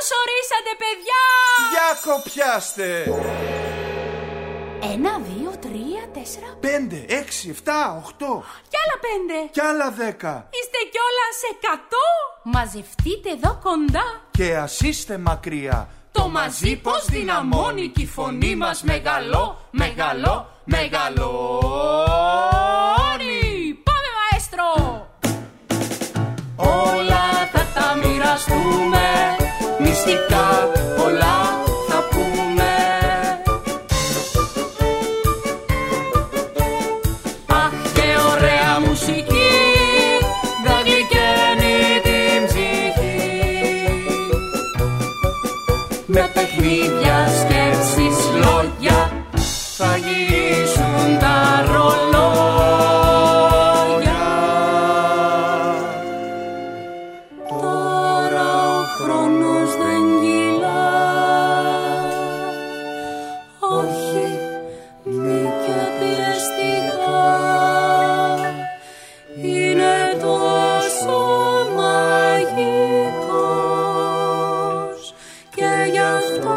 Καλώς ορίσατε, παιδιά! Για κοπιάστε! 1, 2, 3, 4, 5, 6, 7, 8. Κι άλλα 5. Κι άλλα 10. Είστε κιόλας 100. Μαζευτείτε εδώ κοντά. Και ας είστε μακριά. Το μαζί πως δυναμώνει κι η φωνή μας μεγαλώνει. Πάμε, μαέστρο! Όλα θα τα μοιραστούμε, μυστικά πολλά θα πούμε. Αχ, και ωραία μουσική θα γλυκαίνει την ψυχή. Με παιχνίδια, σκέψεις, λόγια θα γυρίσουν τα ρολόγια. Τώρα ο χρόνος δεν κυλά. Όχι, μη και πιεστικά. Είναι τόσο μαγικός και γι' αυτό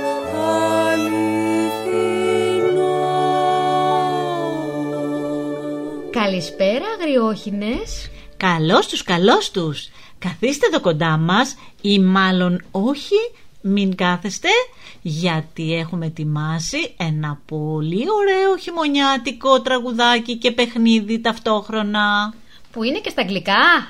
Καλησπέρα, αγριόχινες. Καλώς τους. Καθίστε εδώ κοντά μας, ή μάλλον όχι, μην κάθεστε, γιατί έχουμε ετοιμάσει ένα πολύ ωραίο χειμωνιάτικο τραγουδάκι και παιχνίδι ταυτόχρονα. Που είναι και στα αγγλικά.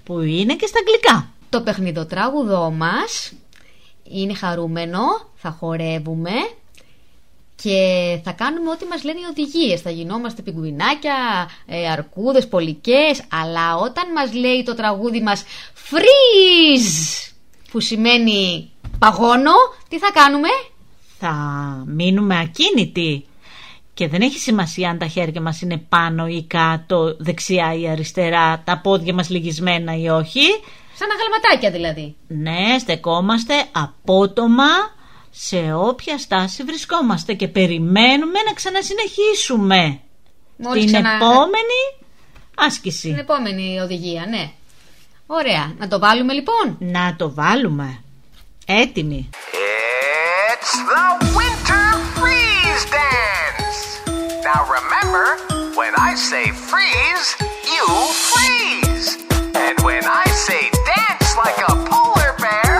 Το παιχνιδοτράγουδό μας είναι χαρούμενο, θα χορεύουμε και θα κάνουμε ό,τι μας λένε οι οδηγίες. Θα γινόμαστε πιγκουινάκια, αρκούδες, πολικές. Αλλά όταν μας λέει το τραγούδι μας freeze, που σημαίνει παγώνω, τι θα κάνουμε? Θα μείνουμε ακίνητοι. Και δεν έχει σημασία αν τα χέρια μας είναι πάνω ή κάτω, δεξιά ή αριστερά, τα πόδια μας λυγισμένα ή όχι. Σαν αγαλματάκια δηλαδή. Ναι, στεκόμαστε απότομα σε όποια στάση βρισκόμαστε και περιμένουμε να ξανασυνεχίσουμε. Την επόμενη άσκηση. Την επόμενη οδηγία, ναι. Ωραία, να το βάλουμε λοιπόν. Να το βάλουμε. Έτοιμοι. It's the winter freeze dance. Now remember, when I say freeze, you freeze. And when I say dance like a polar bear,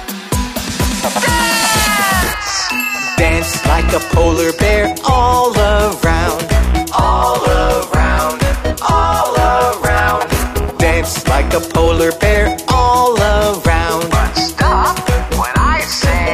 dance! Dance like a polar bear all around, all around, all around. Dance like a polar bear all around. But stop when I say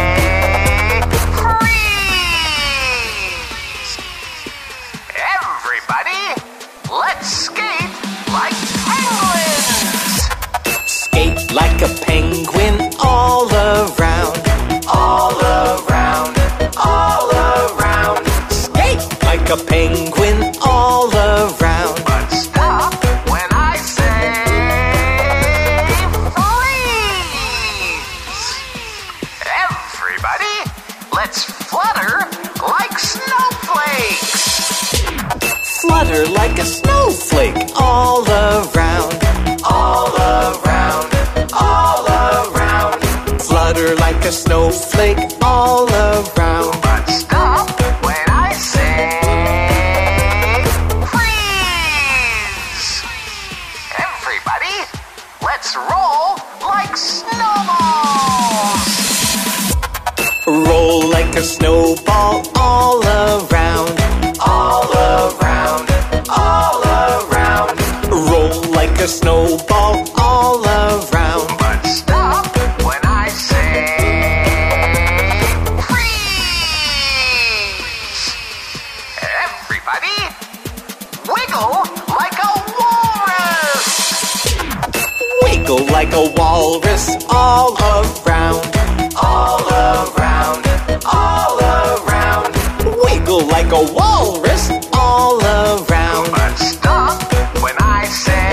freeze! Everybody, let's skate like penguins! Skate like a penguin all around, all around, all around. Skate like a penguin all around. But stop when I say freeze! Everybody, let's flutter like snowflakes! Flutter like a snowflake all around, all around, all around. Flutter like a snowflake all around. But stop when I say freeze! Everybody, let's roll like snowballs! Roll like a snowball all around, all around, all around. Roll like a snowball all around. But stop when I say freeze! Everybody, wiggle like a walrus! Wiggle like a walrus all around, all around, all around. Wiggle like a walrus all around. But stop when I say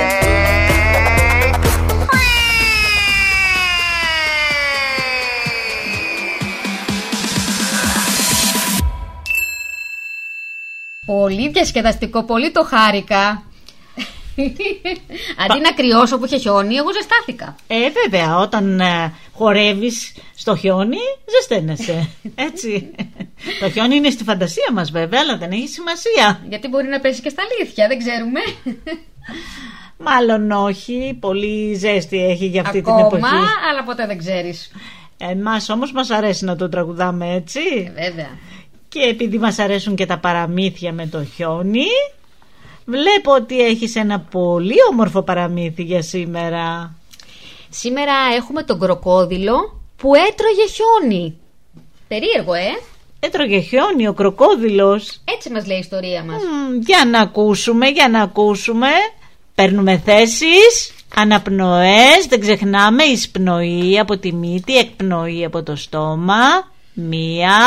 Πολύ διασκεδαστικό, πολύ το χάρηκα. Αντί να κρυώσω που είχε χιόνι, εγώ ζεστάθηκα. Βέβαια, όταν χορεύεις στο χιόνι, ζεσταίνεσαι. Έτσι. Το χιόνι είναι στη φαντασία μας βέβαια, αλλά δεν έχει σημασία. Γιατί μπορεί να πέσει και στα αλήθεια, δεν ξέρουμε. Μάλλον όχι, πολύ ζέστη έχει για αυτή Ακόμα, την εποχή. αλλά ποτέ δεν ξέρεις. Εμάς όμως μας αρέσει να το τραγουδάμε έτσι. Βέβαια. Και επειδή μας αρέσουν και τα παραμύθια με το χιόνι, βλέπω ότι έχεις ένα πολύ όμορφο παραμύθι για σήμερα. Σήμερα έχουμε τον κροκόδιλο που έτρωγε χιόνι. Περίεργο, Έτρωγε χιόνι ο κροκόδιλος. Έτσι μας λέει η ιστορία μας. Για να ακούσουμε. Παίρνουμε θέσεις, αναπνοές, δεν ξεχνάμε, εισπνοή από τη μύτη, εκπνοή από το στόμα. Μία,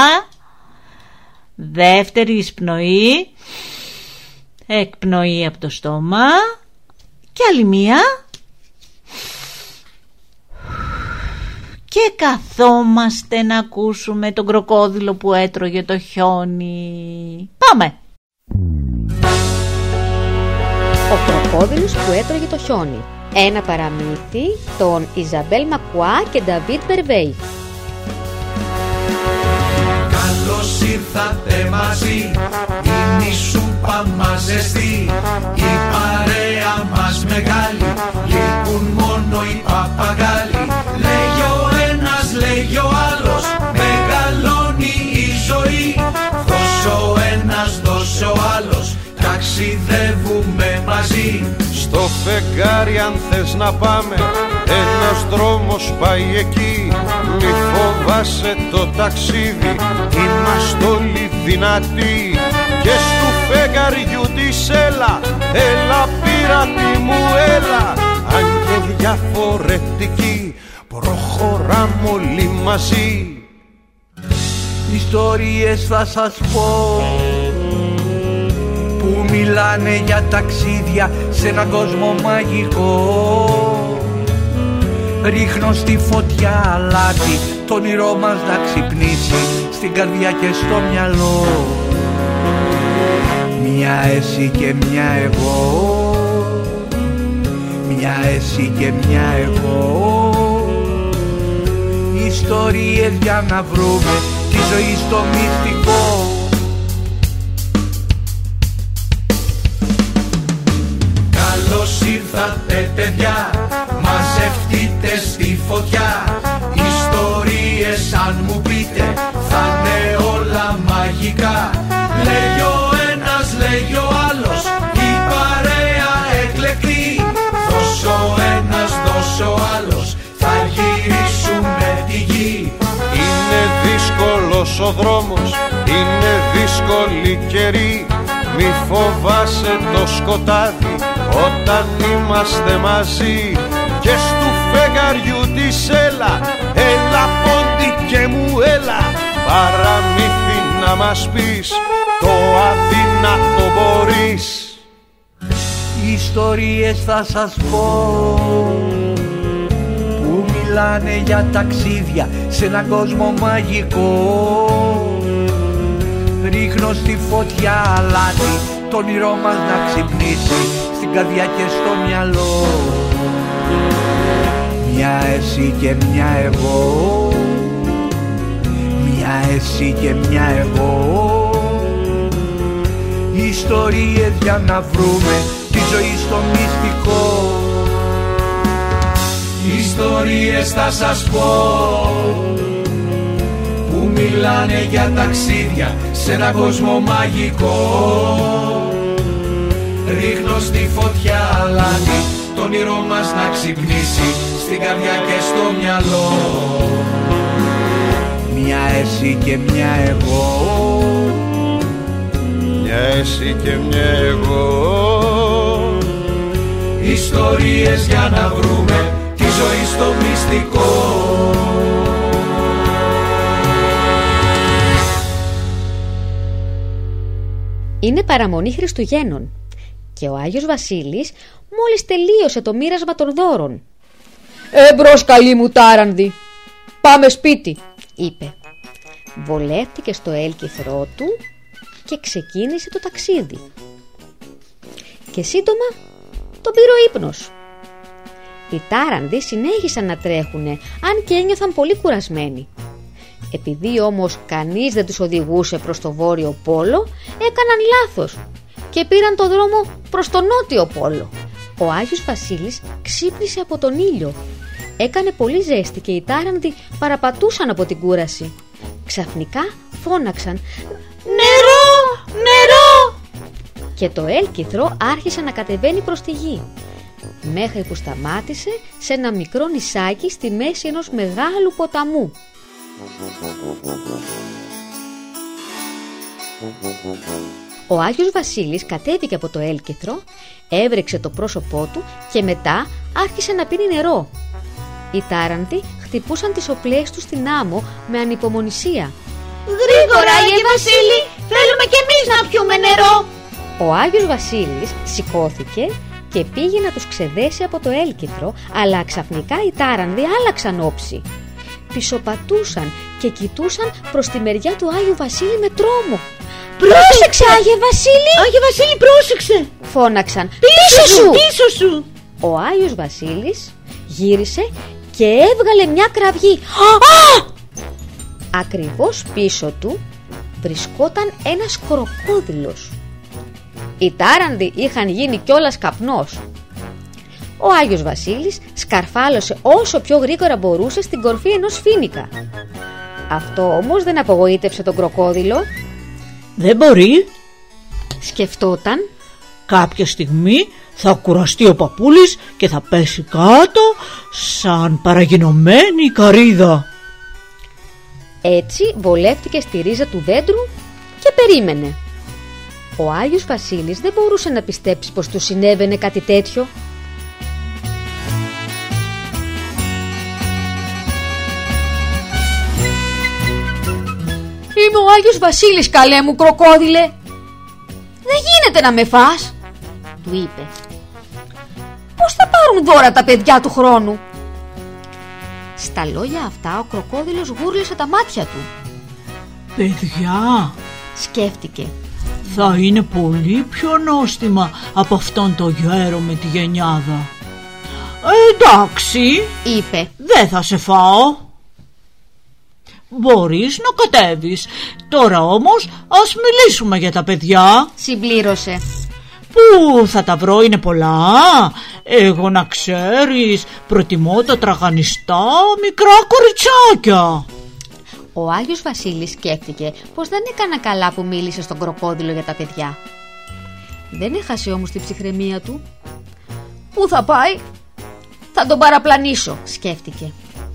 δεύτερη εισπνοή, εκπνοή από το στόμα. Και άλλη μία. Και καθόμαστε να ακούσουμε τον κροκόδιλο που έτρωγε το χιόνι. Πάμε! Ο κροκόδιλος που έτρωγε το χιόνι. Ένα παραμύθι των Ιζαμπέλ Μακουά και Νταβίτ Μπερβέι. Καλώς ήρθατε μαζί, είναι η σούπα μας ζεστή, η παρέα μας μεγάλη, λείπουν μόνο οι παπαγάλοι. Λέγει ο ένας, λέγει ο άλλος, μεγαλώνει η ζωή. Δώσε ο ένας, δώσε ο άλλος, ταξιδεύουμε μαζί. Στο φεγγάρι αν θες να πάμε, ένας δρόμος πάει εκεί. Μη φοβάσαι το ταξίδι, είμαστε όλοι δυνατοί. Και στου φεγγαριού της έλα, έλα πειράτη μου έλα. Αν και διαφορετικοί, προχωράμε όλοι μαζί. Ιστορίες θα σας πω που μιλάνε για ταξίδια σε έναν κόσμο μαγικό. Ρίχνω στη φωτιά αλάτι, το όνειρό μας να ξυπνήσει στην καρδιά και στο μυαλό. Μια εσύ και μια εγώ, μια εσύ και μια εγώ. Ιστορίες για να βρούμε τη ζωή στο μυστικό. Καλώς ήρθατε παιδιά, μαζευτείτε στη φωτιά. Ιστορίες αν μου πείτε θα είναι όλα μαγικά. Λέγει ο ένας, λέγει ο άλλος, η παρέα εκλεκτή. Δώσε ο ένας, δώσε ο άλλος, θα γυρίσουμε τη γη. Είναι δύσκολος ο δρόμος, είναι δύσκολη καιρή. Μη φοβάσαι το σκοτάδι όταν είμαστε μαζί. Και στου φεγγαριού της έλα, έλα πόντι και μου έλα. Παραμύθι να μας πεις, το αδύνατο μπορείς. Ιστορίες θα σας πω που μιλάνε για ταξίδια σε έναν κόσμο μαγικό. Ρίχνω στη φωτιά αλάτι, το όνειρό μας να ξυπνήσει στην καρδιά και στο μυαλό. Μια εσύ και μια εγώ, μια εσύ και μια εγώ. Ιστορίες για να βρούμε τη ζωή στο μυστικό. Ιστορίες θα σας πω που μιλάνε για ταξίδια σε έναν κόσμο μαγικό. Ρίχνω στη φωτιά αλάτι, το όνειρό μας να ξυπνήσει στην καρδιά και στο μυαλό. Μια εσύ και μια εγώ, μια εσύ και μια εγώ. Ιστορίες για να βρούμε τη ζωή στο μυστικό. Είναι παραμονή Χριστουγέννων και ο Άγιος Βασίλης μόλις τελείωσε το μοίρασμα των δώρων. «Εμπρός καλή μου τάρανδη, πάμε σπίτι», είπε. Βολεύτηκε στο έλκυθρό του και ξεκίνησε το ταξίδι. Και σύντομα τον πήρε ο ύπνος. Οι τάρανδοι συνέχισαν να τρέχουνε, αν και ένιωθαν πολύ κουρασμένοι. Επειδή όμως κανείς δεν τους οδηγούσε προς το βόρειο πόλο, έκαναν λάθος και πήραν το δρόμο προς το νότιο πόλο. Ο Άγιος Βασίλης ξύπνησε από τον ήλιο. Έκανε πολύ ζέστη και οι τάρανδοι παραπατούσαν από την κούραση. Ξαφνικά φώναξαν «Νερό! Νερό!» και το έλκυθρο άρχισε να κατεβαίνει προς τη γη, μέχρι που σταμάτησε σε ένα μικρό νησάκι στη μέση ενός μεγάλου ποταμού. Ο Άγιος Βασίλης κατέβηκε από το έλκυθρο, έβρεξε το πρόσωπό του και μετά άρχισε να πίνει νερό. Οι τάρανδοι χτυπούσαν τις οπλές τους στην άμμο με ανυπομονησία. «Γρήγορα, Άγιε Βασίλη, θέλουμε κι εμείς να πιούμε νερό!» Ο Άγιος Βασίλης σηκώθηκε και πήγε να τους ξεδέσει από το έλκυθρο, αλλά ξαφνικά οι τάρανδοι άλλαξαν όψη. Πισωπατούσαν και κοιτούσαν προς τη μεριά του Άγιου Βασίλη με τρόμο. «Πρόσεξε, Άγιε Βασίλη! Άγιε Βασίλη, πρόσεξε!» φώναξαν. «Πίσω σου! Πίσω σου!» Ο Άγιος Βασίλης γύρισε και έβγαλε μια κραυγή. Ακριβώς πίσω του βρισκόταν ένας κροκόδιλος. Οι τάρανδοι είχαν γίνει κιόλας καπνός. Ο Άγιος Βασίλης σκαρφάλωσε όσο πιο γρήγορα μπορούσε στην κορφή ενός φοίνικα. Αυτό όμως δεν απογοήτευσε τον κροκόδιλο. «Δεν μπορεί», σκεφτόταν. «Κάποια στιγμή θα κουραστεί ο παππούλης και θα πέσει κάτω σαν παραγινωμένη καρύδα». Έτσι βολεύτηκε στη ρίζα του δέντρου και περίμενε. Ο Άγιος Βασίλης δεν μπορούσε να πιστέψει πως του συνέβαινε κάτι τέτοιο. «Είμαι ο Άγιος Βασίλης, καλέ μου κροκόδιλε. Δεν γίνεται να με φας», του είπε. «Πώς θα πάρουν δώρα τα παιδιά του χρόνου?» Στα λόγια αυτά ο κροκόδιλος γούρλισε τα μάτια του. «Παιδιά», σκέφτηκε, «θα είναι πολύ πιο νόστιμα από αυτόν το γέρο με τη γενιάδα». «Εντάξει», είπε, «δεν θα σε φάω. Μπορείς να κατέβεις. Τώρα όμως ας μιλήσουμε για τα παιδιά», συμπλήρωσε. «Πού θα τα βρω, είναι πολλά. Εγώ να ξέρεις προτιμώ τα τραγανιστά μικρά κοριτσάκια». Ο Άγιος Βασίλης σκέφτηκε πως δεν έκανα καλά που μίλησε στον κροκόδιλο για τα παιδιά. Δεν έχασε όμως την ψυχραιμία του. «Πού θα πάει? Θα τον παραπλανήσω», σκέφτηκε.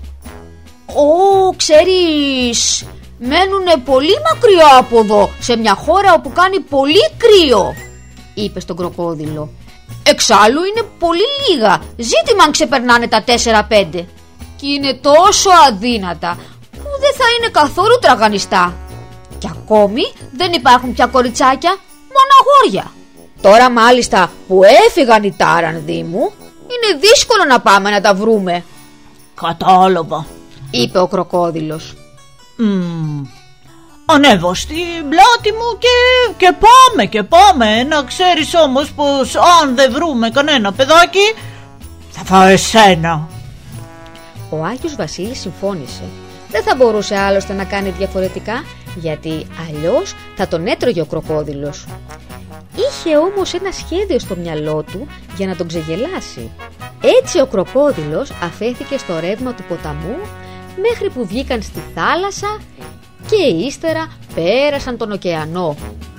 Ξέρεις, μένουνε πολύ μακριά από εδώ, σε μια χώρα όπου κάνει πολύ κρύο», είπε στον κροκόδιλο. «Εξάλλου είναι πολύ λίγα, ζήτημα αν ξεπερνάνε τα 4-5. Και είναι τόσο αδύνατα που δεν θα είναι καθόλου τραγανιστά. Και ακόμη δεν υπάρχουν πια κοριτσάκια, μόνο αγόρια. Τώρα μάλιστα που έφυγαν οι τάρανδοι μου, είναι δύσκολο να πάμε να τα βρούμε». «Κατάλαβα», είπε ο κροκόδιλος. «Ανέβω στην πλάτη μου και πάμε. Να ξέρεις όμως πως αν δεν βρούμε κανένα παιδάκι θα φάω εσένα». Ο Άγιος Βασίλης συμφώνησε. Δεν θα μπορούσε άλλωστε να κάνει διαφορετικά, γιατί αλλιώς θα τον έτρωγε ο κροκόδιλος. Είχε όμως ένα σχέδιο στο μυαλό του για να τον ξεγελάσει. Έτσι ο κροκόδιλος αφέθηκε στο ρεύμα του ποταμού μέχρι που βγήκαν στη θάλασσα και ύστερα πέρασαν τον ωκεανό.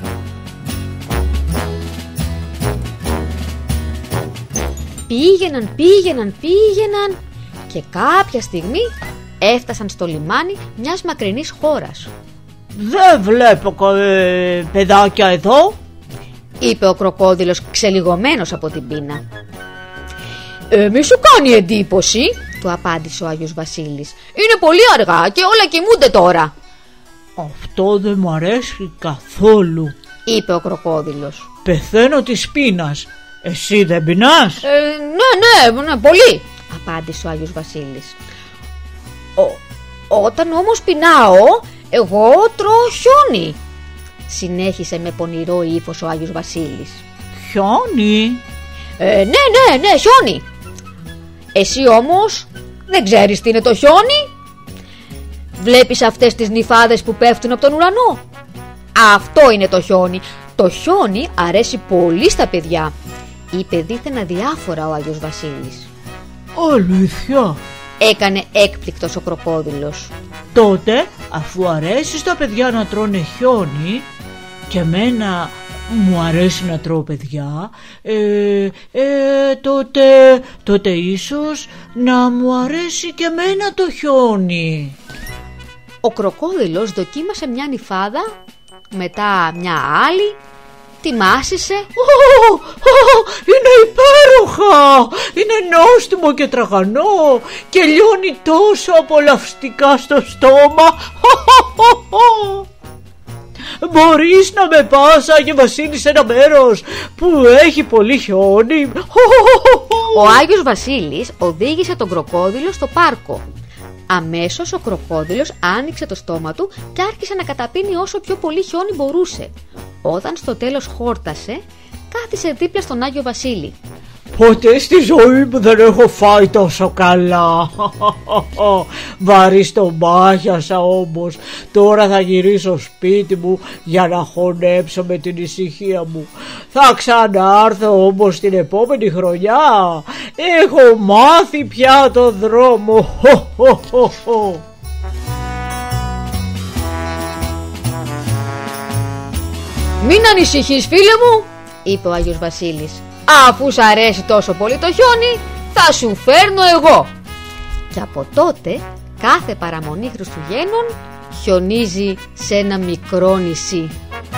Πήγαιναν και κάποια στιγμή έφτασαν στο λιμάνι μιας μακρινής χώρας. «Δεν βλέπω παιδάκια εδώ», είπε ο κροκόδιλος ξελιγωμένος από την πείνα. «Μη σου κάνει εντύπωση», του απάντησε ο Άγιος Βασίλης. «Είναι πολύ αργά και όλα κοιμούνται τώρα». «Αυτό δεν μου αρέσει καθόλου», είπε ο κροκόδιλος. «Πεθαίνω της πείνας. Εσύ δεν πεινάς?» Ναι, πολύ», απάντησε ο Άγιος Βασίλης. «Όταν όμως πεινάω, εγώ τρώω χιόνι», συνέχισε με πονηρό ύφος ο Άγιος Βασίλης. «Χιόνι?» Ναι, χιόνι. Εσύ όμως δεν ξέρεις τι είναι το χιόνι? Βλέπεις αυτές τις νυφάδες που πέφτουν από τον ουρανό? Αυτό είναι το χιόνι. Το χιόνι αρέσει πολύ στα παιδιά, είπε δίθεν αδιάφορα ο Άγιος Βασίλης. Αλήθεια? Έκανε έκπληκτος ο κροκόδιλος. Τότε, αφού αρέσει στα παιδιά να τρώνε χιόνι, και εμένα μου αρέσει να τρώω παιδιά, τότε ίσως να μου αρέσει και εμένα το χιόνι. Ο κροκόδιλος δοκίμασε μια νυφάδα, μετά μια άλλη, τη μάσησε. Είναι υπέροχα! Είναι νόστιμο και τραγανό και λιώνει τόσο απολαυστικά στο στόμα. Μπορείς να με πας, Άγιε Βασίλη, σε ένα μέρος που έχει πολύ χιόνι? Ο Άγιος Βασίλης οδήγησε τον κροκόδιλο στο πάρκο. Αμέσως ο κροκόδιλος άνοιξε το στόμα του και άρχισε να καταπίνει όσο πιο πολύ χιόνι μπορούσε. Όταν στο τέλος χόρτασε, κάθισε δίπλα στον Άγιο Βασίλη. Ποτέ στη ζωή μου δεν έχω φάει τόσο καλά. Βαρύ στο μάχιασα όμως. Τώρα θα γυρίσω σπίτι μου για να χωνέψω με την ησυχία μου. Θα ξανάρθω όμως την επόμενη χρονιά. Έχω μάθει πια το δρόμο. Μην ανησυχείς, φίλε μου, είπε ο Άγιος Βασίλης. Αφού σ' αρέσει τόσο πολύ το χιόνι, θα σου φέρνω εγώ. Και από τότε, κάθε παραμονή Χριστουγέννων χιονίζει σε ένα μικρό νησί.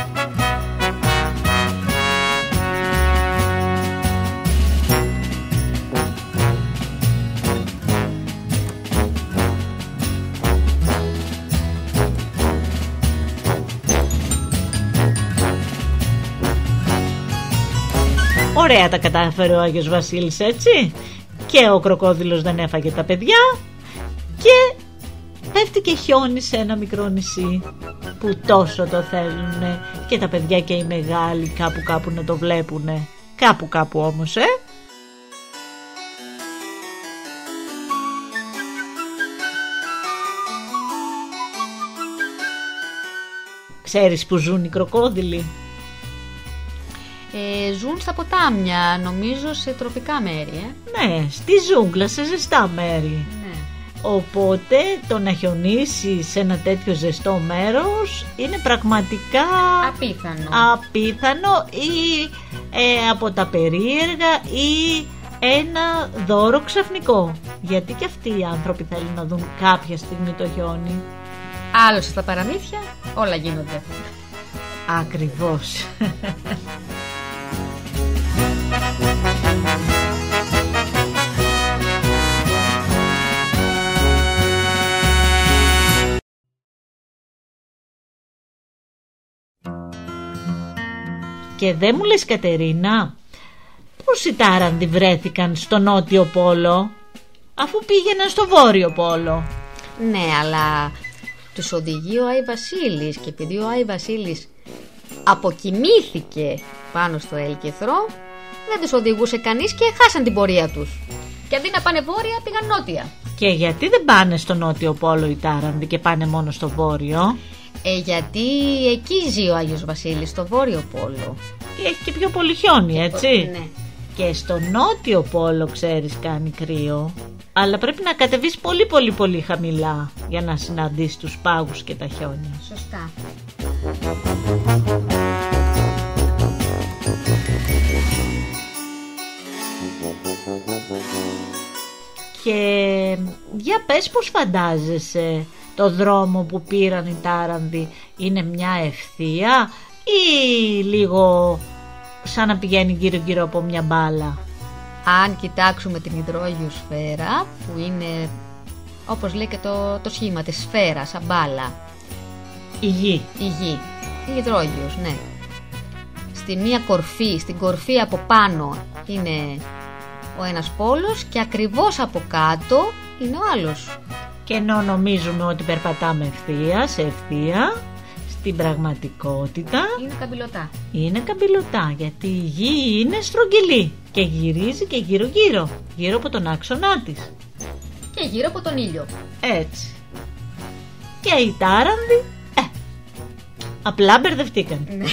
Ωραία τα κατάφερε ο Άγιος Βασίλης, έτσι. Και ο κροκόδιλος δεν έφαγε τα παιδιά και πέφτει και χιόνι σε ένα μικρό νησί που τόσο το θέλουνε και τα παιδιά και οι μεγάλοι κάπου να το βλέπουνε. Κάπου όμως, Ξέρεις που ζουν οι κροκόδιλοι? Ζουν στα ποτάμια, νομίζω σε τροπικά μέρη. Ναι, στη ζούγκλα, σε ζεστά μέρη. Ναι. Οπότε το να χιονίσει σε ένα τέτοιο ζεστό μέρος είναι πραγματικά απίθανο ή από τα περίεργα ή ένα δώρο ξαφνικό. Γιατί και αυτοί οι άνθρωποι θέλουν να δουν κάποια στιγμή το χιόνι. Άλλωστε στα παραμύθια όλα γίνονται. Ακριβώς. Και δεν μου λες, Κατερίνα, πώς οι τάρανδοι βρέθηκαν στο νότιο πόλο αφού πήγαιναν στο βόρειο πόλο? Ναι, αλλά τους οδηγεί ο Άι Βασίλης και επειδή ο Άι Βασίλης αποκοιμήθηκε πάνω στο έλκυθρο, δεν τους οδηγούσε κανείς και χάσαν την πορεία τους. Και αντί να πάνε βόρεια πήγαν νότια. Και γιατί δεν πάνε στο νότιο πόλο οι τάρανδοι και πάνε μόνο στο βόρειο? Γιατί εκεί ζει ο Άγιος Βασίλης, στο βόρειο πόλο. Και έχει και πιο πολύ χιόνι, έτσι. Ναι. Και στο νότιο πόλο, ξέρεις, κάνει κρύο. Αλλά πρέπει να κατεβείς πολύ χαμηλά για να συναντήσεις τους πάγους και τα χιόνια. Σωστά. Και για πες, πώς φαντάζεσαι το δρόμο που πήραν οι τάρανδοι? Είναι μια ευθεία ή λίγο σαν να πηγαίνει γύρω από μια μπάλα? Αν κοιτάξουμε την υδρόγειο σφαίρα, που είναι όπως λέει και το σχήμα της σφαίρας, σαν μπάλα. Η γη. Η υδρόγειος, ναι. Στη μία κορφή, στην κορφή από πάνω είναι ο ένας πόλος και ακριβώς από κάτω είναι ο άλλος. Και ενώ νομίζουμε ότι περπατάμε ευθεία σε ευθεία, Στην πραγματικότητα Είναι καμπυλωτά. είναι καμπυλωτά, γιατί η γη είναι στρογγυλή και γυρίζει και γύρω-γύρω, γύρω από τον άξονά της. Και γύρω από τον ήλιο. Έτσι. Και οι τάρανδοι, απλά μπερδευτήκαν. Ναι.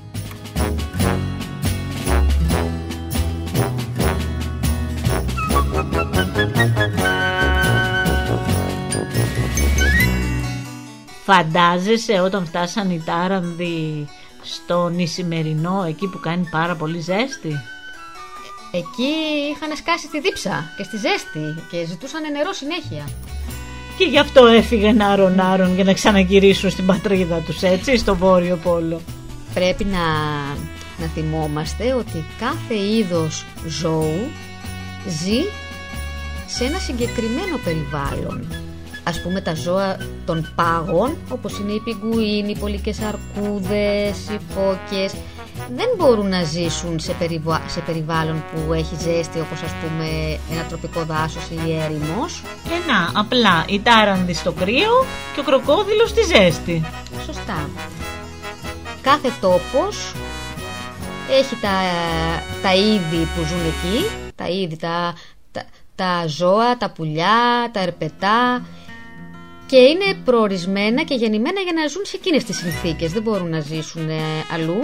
Φαντάζεσαι όταν φτάσαν οι τάρανδοι στον Ισημερινό, εκεί που κάνει πάρα πολύ ζέστη? Εκεί είχαν σκάσει τη δίψα και στη ζέστη και ζητούσαν νερό συνέχεια. Και γι' αυτό έφυγαν άρον-άρον για να ξαναγυρίσουν στην πατρίδα τους, έτσι, στο Βόρειο Πόλο. Πρέπει να θυμόμαστε ότι κάθε είδος ζώου ζει σε ένα συγκεκριμένο περιβάλλον. Ας πούμε τα ζώα των πάγων, όπως είναι οι πιγκουίνοι, οι πολικές αρκούδες, οι φώκες, δεν μπορούν να ζήσουν σε περιβάλλον που έχει ζέστη, όπως ας πούμε ένα τροπικό δάσος ή έρημος. Να, απλά οι τάρανδοι στο κρύο και ο κροκόδιλος στη ζέστη. Σωστά. Κάθε τόπος έχει τα είδη που ζουν εκεί, τα είδη, τα ζώα, τα πουλιά, τα ερπετά, και είναι προορισμένα και γεννημένα για να ζουν σε εκείνες τις συνθήκες. Δεν μπορούν να ζήσουν αλλού.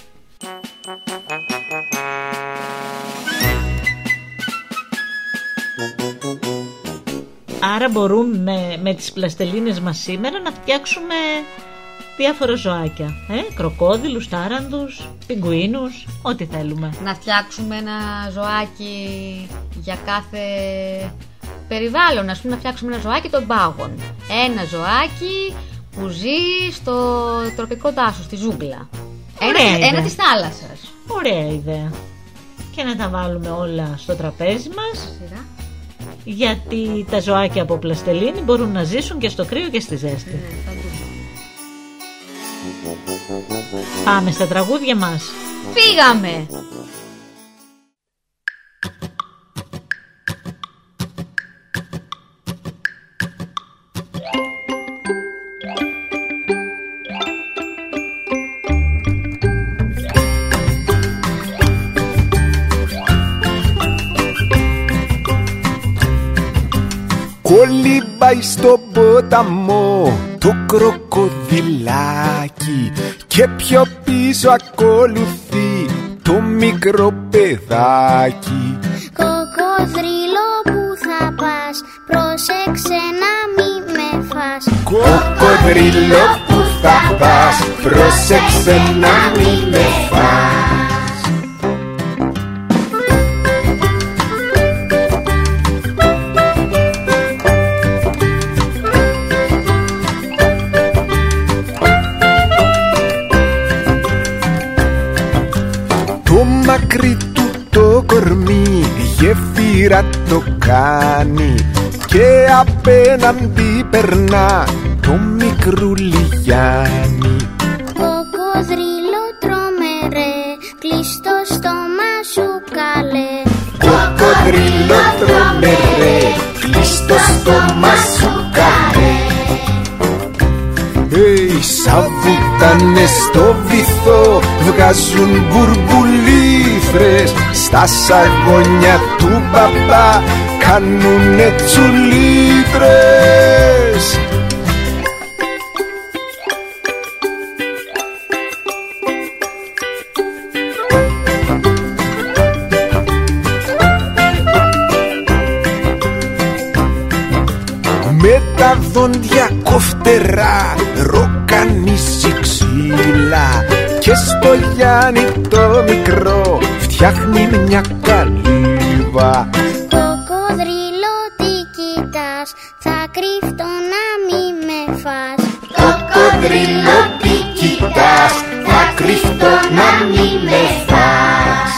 Άρα μπορούμε με τις πλαστελίνες μας σήμερα να φτιάξουμε διάφορα ζωάκια, κροκόδιλους, τάρανδους, πιγκουίνους, ό,τι θέλουμε. Να φτιάξουμε ένα ζωάκι για κάθε περιβάλλον. Ας πούμε να φτιάξουμε ένα ζωάκι των πάγων, ένα ζωάκι που ζει στο τροπικό δάσος, στη ζούγκλα, ένα της θάλασσας. Ωραία ιδέα. Και να τα βάλουμε όλα στο τραπέζι μας, γιατί τα ζωάκια από πλαστελίνη μπορούν να ζήσουν και στο κρύο και στη ζέστη. Πάμε στα τραγούδια μας. Φύγαμε! Κολυμπάει στο ποταμό το κροκοδιλάκι και πιο πίσω ακολουθεί το μικρό παιδάκι. Κοκοδρίλο που θα πας, πρόσεξε να μη με φας. Κοκοδρίλο που θα πας, πρόσεξε να μη με φας. Μακρύ του το κορμί γέφυρα το κάνει και απέναντι περνά το μικρούλι Γιάννη. Κοκοδρίλο τρομερέ, κλείς το στόμα σου καλέ. Κοκοδρίλο τρομερέ, κλείς το στόμα σου καλέ. Σαν βουτάνες στο βυθό βγάζουν μπουρμπουλήθρες, στα σαγόνια του μπαμπά κάνουνε τσουλήθρες. Με τα δόντια κοφτερά ροκανίζει ξύλα και στο Γιάννη το μικρό φτιάχνει μια καλύβα. Κοκοδρίλο τι κοιτάς, θα κρυφτώ να μη με φας. Κοκοδρίλο τι κοιτάς, θα κρυφτώ να μη με φας.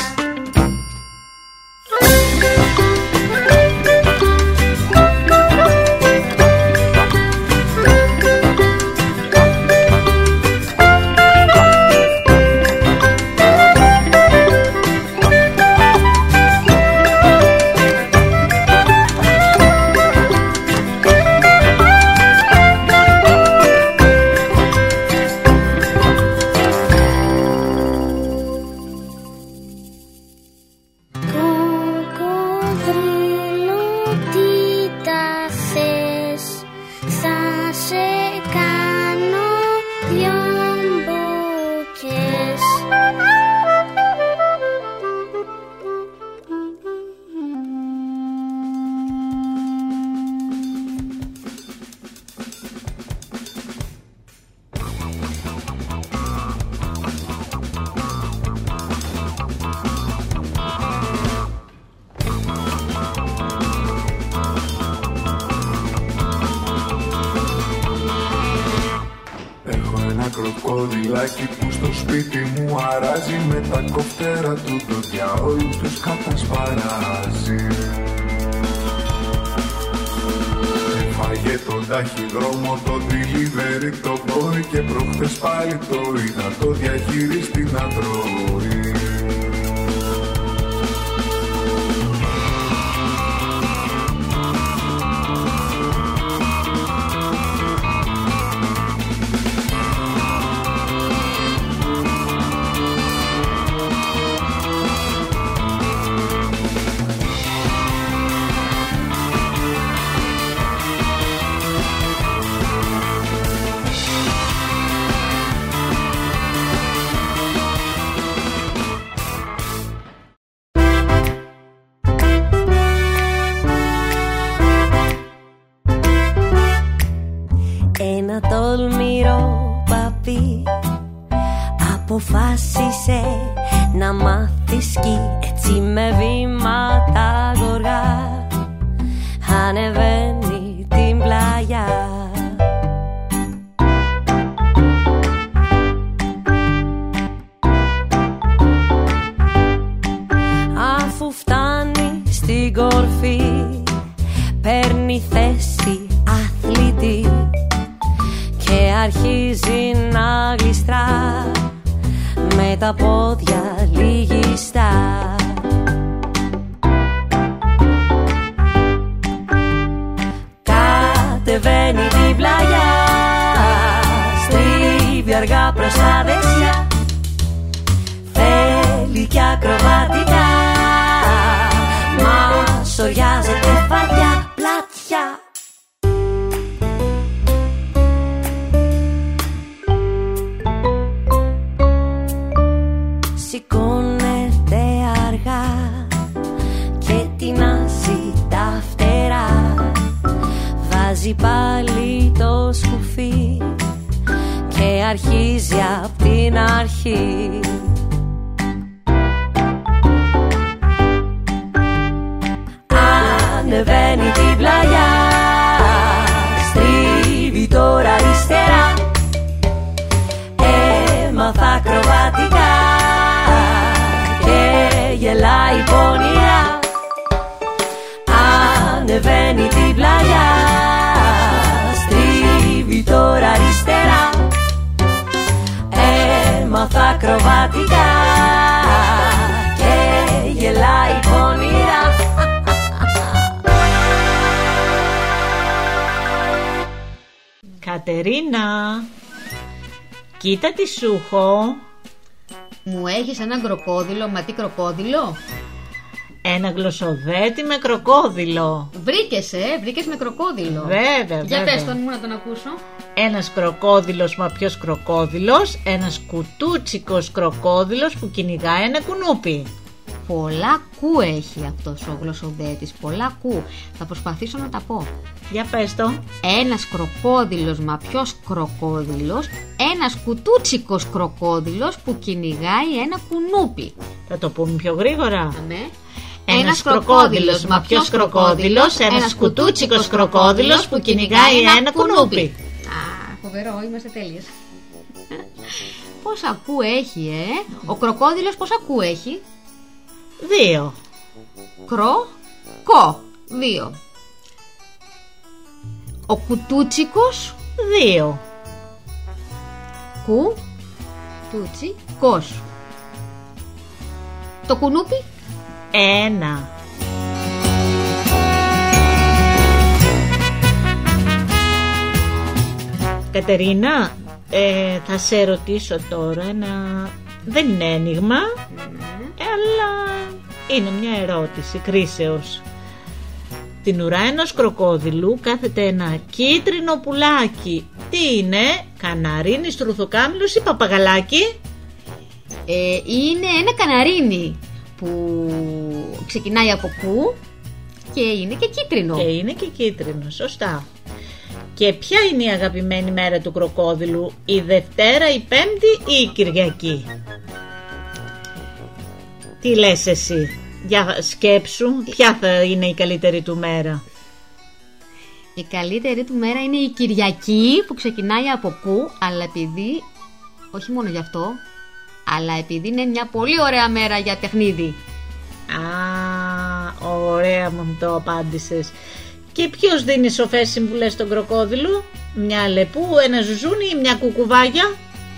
κροκοδιλάκι που στο σπίτι μου αράζει, με τα κοφτέρα του το διαόλους τους κατασπαράζει. Έφαγε τον ταχυδρόμο, το delivery, το boy, και προχτές πάλι το είδα το διαχειριστή να τρώει. Ένα τολμηρό παπί αποφάσισε να μάθει σκι, έτσι με βήματα γοργά ανεβαίνει την πλάγια. Αφού φτάνει στην κορφή παίρνει θέση αθλητή και αρχίζει να γλιστρά με τα πόδια λυγιστά. Κατεβαίνει την πλαγιά, στρίβει αργά προς τα δεξιά, θέλει κι ακροβατικά, μα σοριάζεται φαρδιά πλατιά. Σηκώνεται αργά και τεινάζει τα φτερά, βάζει πάλι το σκουφί και αρχίζει απ' την αρχή. Ανεβαίνει την πλαγιά, στρίβει τώρα αριστερά, έμαθα ακροβατικά και γελάει πονηρά. Ανεβαίνει την πλαγιά, στρίβει τώρα αριστερά, έμαθα ακροβατικά και γελάει πονηρά. Κατερίνα, κοίτα τι σου έχω. Μου έχεις ένα κροκόδιλο, μα τι κροκόδιλο? Ένα γλωσσοδέτη με κροκόδιλο. Βρήκες με κροκόδιλο. Βέβαια. Για πες τον μου να τον ακούσω. Ένας κροκόδιλος, μα ποιος κροκόδιλος? Ένας κουτούτσικος κροκόδιλος που κυνηγάει ένα κουνούπι. Πολλά κου έχει αυτός ο γλωσσοδέτης, πολλά κου. Θα προσπαθήσω να τα πω. Για πες το. Ένας κροκόδιλος, μα ποιος κροκόδιλος? Ένας κουτούτσικος κροκόδιλος που κυνηγάει ένα κουνούπι. Θα το πούμε πιο γρήγορα. Ναι. Ένας κροκόδιλος, μα ποιος κροκόδιλος? Ένας κουτούτσικος κροκόδιλος που κυνηγάει ένα κουνούπι. Α, φοβερό, είμαστε τέλειες. Πόσα κου έχει, Ο κροκόδιλος πόσα κου έχει? 2. Κο, 2. Ο κουτούτσικος 2. Κουτούτσικος. Το κουνούπι 1. Κατερίνα, θα σε ρωτήσω τώρα δεν είναι ένιγμα, αλλά είναι μια ερώτηση κρίσεως. Την ουρά ενός κροκόδιλου κάθεται ένα κίτρινο πουλάκι. Τι είναι? Καναρίνι, στρουθοκάμιλος ή παπαγαλάκι? Είναι ένα καναρίνι που ξεκινάει από κου και είναι και κίτρινο. Και είναι και κίτρινο, σωστά. Και ποια είναι η αγαπημένη μέρα του κροκόδιλου? Η Δευτέρα, η Πέμπτη ή η Κυριακή? Τι λες εσύ? Για σκέψου, ποια θα είναι η καλύτερη του μέρα? Η καλύτερη του μέρα είναι η Κυριακή που ξεκινάει από κου, αλλά επειδή Όχι μόνο γι' αυτό, αλλά επειδή είναι μια πολύ ωραία μέρα για παιχνίδι. Α, ωραία μου το απάντησες. Και ποιος δίνει σοφές συμβουλές στον κροκόδιλο? Μια λεπού, ένα ζουζούνι ή μια κουκουβάγια?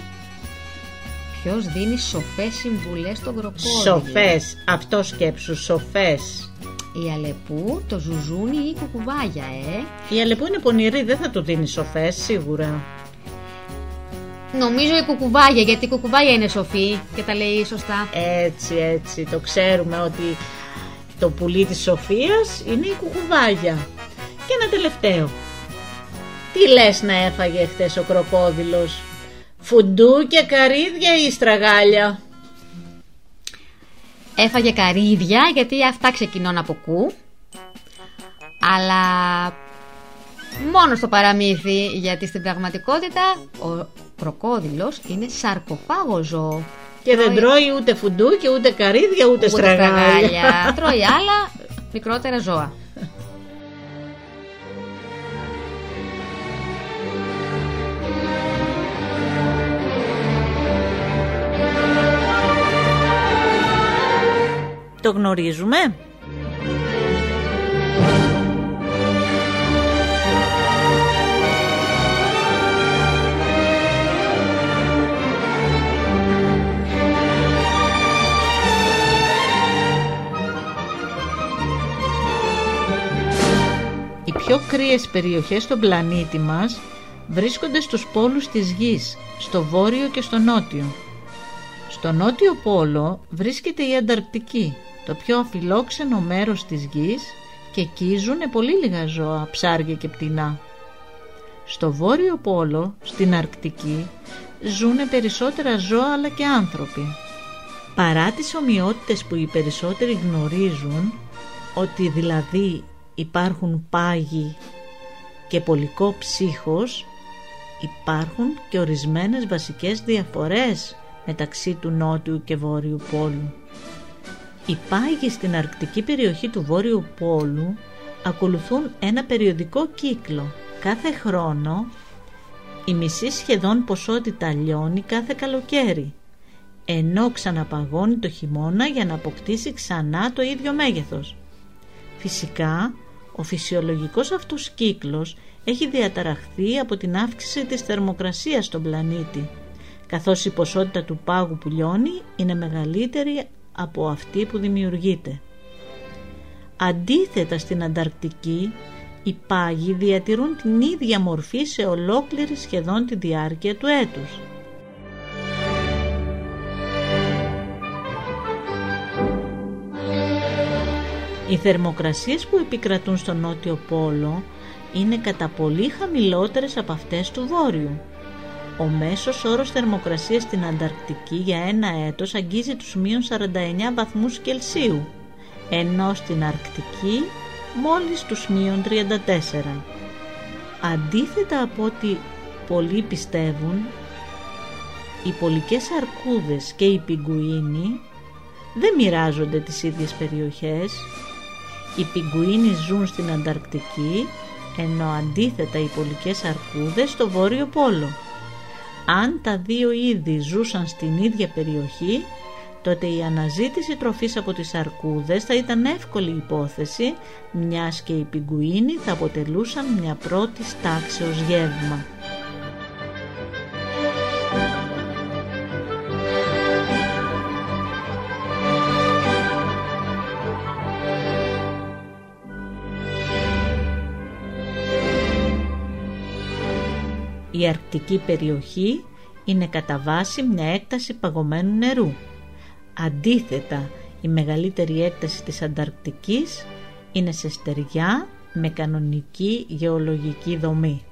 Ποιος δίνει σοφές συμβουλές στον κροκόδιλο? Σοφές, αυτό σκέψου, σοφές. Η αλεπού, το ζουζούνι ή η κουκουβάγια, Η αλεπού είναι πονηρή, δεν θα του δίνει σοφές σίγουρα. Νομίζω η κουκουβάγια, γιατί η κουκουβάγια είναι σοφή και τα λέει σωστά. Έτσι, το ξέρουμε ότι το πουλί της σοφίας είναι η κουκουβάγια. Και ένα τελευταίο. Τι λες να έφαγε χτες ο κροκόδιλος? Φουντούκια, καρύδια ή στραγάλια? Έφαγε καρύδια, γιατί αυτά ξεκινούν από κου. Αλλά μόνο στο παραμύθι, γιατί στην πραγματικότητα ο κροκόδιλος είναι σαρκοφάγο ζώο. Και δεν τρώει ούτε φουντούκια, ούτε καρύδια, ούτε στραγάλια. Τρώει άλλα μικρότερα ζώα. Το γνωρίζουμε? Οι πιο κρύες περιοχές στον πλανήτη μας βρίσκονται στους πόλους της Γης, στο βόρειο και στο νότιο. Στο νότιο πόλο βρίσκεται η Ανταρκτική, το πιο αφιλόξενο μέρος της Γης, και εκεί ζουνε πολύ λίγα ζώα, ψάρια και πτηνά. Στο βόρειο πόλο, στην Αρκτική, ζουνε περισσότερα ζώα αλλά και άνθρωποι. Παρά τις ομοιότητες που οι περισσότεροι γνωρίζουν, ότι δηλαδή υπάρχουν πάγοι και πολικό ψύχος, υπάρχουν και ορισμένες βασικές διαφορές μεταξύ του νότιου και βόρειου πόλου. Οι πάγοι στην αρκτική περιοχή του βόρειου πόλου ακολουθούν ένα περιοδικό κύκλο. Κάθε χρόνο η μισή σχεδόν ποσότητα λιώνει κάθε καλοκαίρι, ενώ ξαναπαγώνει το χειμώνα για να αποκτήσει ξανά το ίδιο μέγεθος. Φυσικά, ο φυσιολογικός αυτός κύκλος έχει διαταραχθεί από την αύξηση της θερμοκρασίας στον πλανήτη, καθώς η ποσότητα του πάγου που λιώνει είναι μεγαλύτερη από αυτή που δημιουργείται. Αντίθετα, στην Ανταρκτική, οι πάγοι διατηρούν την ίδια μορφή σε ολόκληρη σχεδόν τη διάρκεια του έτους. Οι θερμοκρασίες που επικρατούν στο νότιο πόλο είναι κατά πολύ χαμηλότερες από αυτές του βόρειου. Ο μέσος όρος θερμοκρασίας στην Ανταρκτική για ένα έτος αγγίζει τους μείον 49 βαθμούς Κελσίου, ενώ στην Αρκτική μόλις τους μείον 34. Αντίθετα από ό,τι πολλοί πιστεύουν, οι πολικές αρκούδες και οι πιγκουίνοι δεν μοιράζονται τις ίδιες περιοχές. Οι πιγκουίνοι ζουν στην Ανταρκτική, ενώ αντίθετα οι πολικές αρκούδες στο βόρειο πόλο. Αν τα δύο είδη ζούσαν στην ίδια περιοχή, τότε η αναζήτηση τροφής από τις αρκούδες θα ήταν εύκολη υπόθεση, μιας και οι πιγκουίνοι θα αποτελούσαν μια πρώτης τάξεως γεύμα. Η αρκτική περιοχή είναι κατά βάση μια έκταση παγωμένου νερού. Αντίθετα, η μεγαλύτερη έκταση της Ανταρκτικής είναι σε στεριά με κανονική γεωλογική δομή.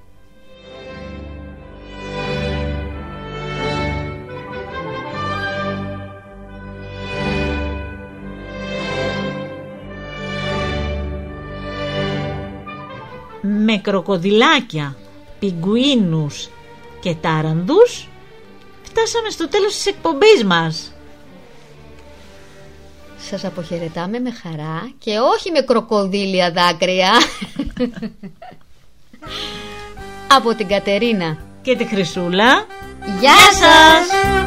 Με κροκοδιλάκια, πιγκουίνους και τάρανδους φτάσαμε στο τέλος της εκπομπής μας. Σας αποχαιρετάμε με χαρά και όχι με κροκοδίλια δάκρυα. Από την Κατερίνα και τη Χρυσούλα. Γεια σας!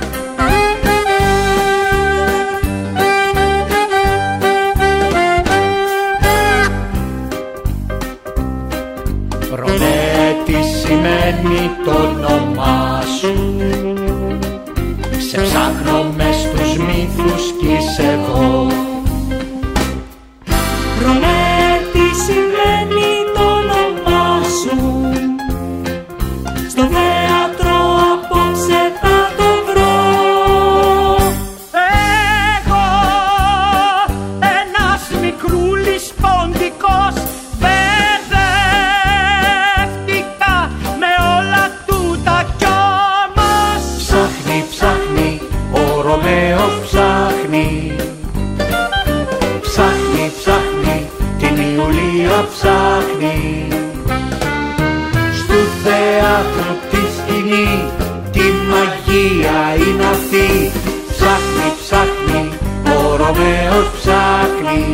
Ρωμέ, τι σημαίνει το όνομά σου? Σε ψάχνω μες στους μύθους κι είσαι εδώ. Ρωμέ, τι σημαίνει το όνομά σου? Στο θέατρο απόψε θα το βρω. Εγώ, ένας μικρούλης ποντικός, μπερδεύτηκα με όλα τούτα κι όμως ψάχνει, ψάχνει, ο Ρωμαίος ψάχνει. Ψάχνει, ψάχνει, την Ιουλία ψάχνει. Στου θέατρου τη σκηνή, τη μαγεία είναι αυτή. Ψάχνει, ψάχνει, ο Ρωμαίος ψάχνει.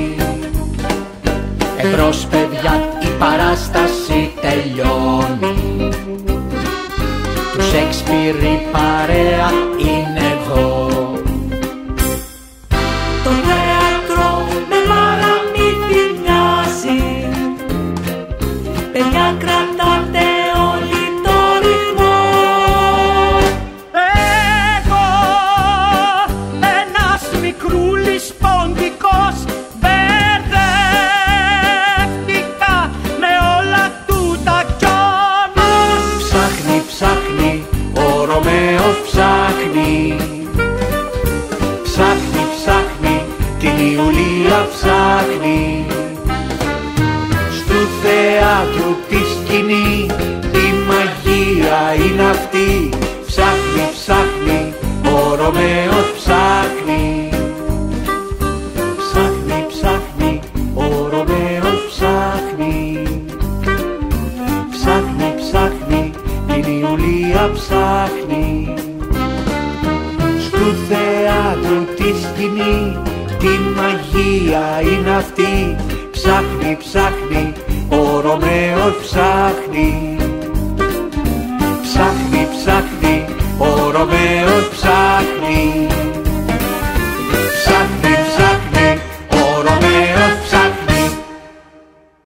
Εμπρός παιδιά, η παράσταση τελειώνει. Του Σέξπιρ η παρέα είναι εδώ. Το θέατρο με παραμύθι μοιάζει. Παιδιά, κρατάτε όλοι το ρυθμό. εγώ, ένας μικρούλης ποντικός, μπερδεύτηκα με όλα τούτα κι όμως ψάχνει, ψάχνει, ο Ρωμαίος ψάχνει. Ψάχνει, ψάχνει, την Ιουλία ψάχνει. Στου θέατρου τη σκηνή, η μαγεία είναι αυτή. Ψάχνει, ψάχνει, ο Ρωμαίος ψάχνει. Ψάχνει, ψάχνει, ο Ρωμαίος ψάχνει. Ψάχνει, ψάχνει, την Ιουλία ψάχνει. Στου θέατρου τη σκηνή, τη μαγεία είναι αυτή. Ψάχνει, ψάχνει, ο Ρωμαίος ψάχνει. Ψάχνει, ψάχνει, ο Ρωμαίος ψάχνει.